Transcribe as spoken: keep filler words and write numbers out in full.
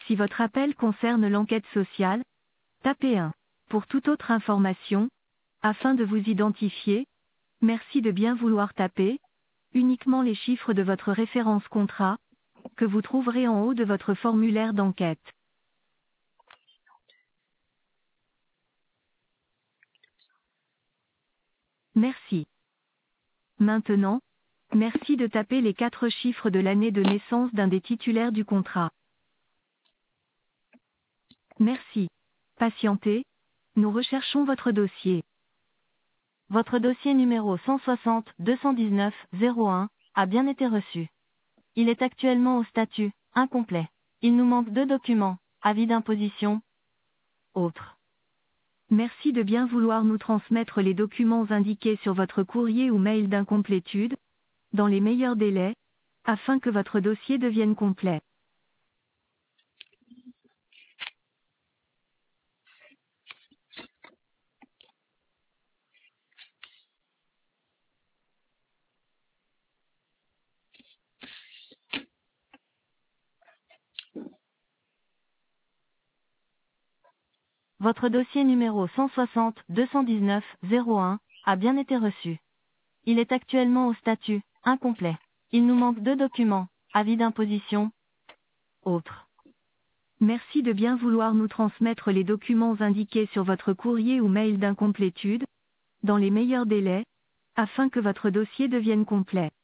Si votre appel concerne l'enquête sociale, tapez un. Pour toute autre information, afin de vous identifier, merci de bien vouloir taper uniquement les chiffres de votre référence contrat, que vous trouverez en haut de votre formulaire d'enquête. Merci. Maintenant, merci de taper les quatre chiffres de l'année de naissance d'un des titulaires du contrat. Merci. Patientez, nous recherchons votre dossier. Votre dossier numéro cent soixante deux cent dix-neuf zéro un a bien été reçu. Il est actuellement au statut incomplet. Il nous manque deux documents, avis d'imposition, autres. Merci de bien vouloir nous transmettre les documents indiqués sur votre courrier ou mail d'incomplétude, dans les meilleurs délais, afin que votre dossier devienne complet. Votre dossier numéro cent soixante deux cent dix-neuf zéro un a bien été reçu. Il est actuellement au statut incomplet. Il nous manque deux documents, avis d'imposition, autres. Merci de bien vouloir nous transmettre les documents indiqués sur votre courrier ou mail d'incomplétude, dans les meilleurs délais, afin que votre dossier devienne complet.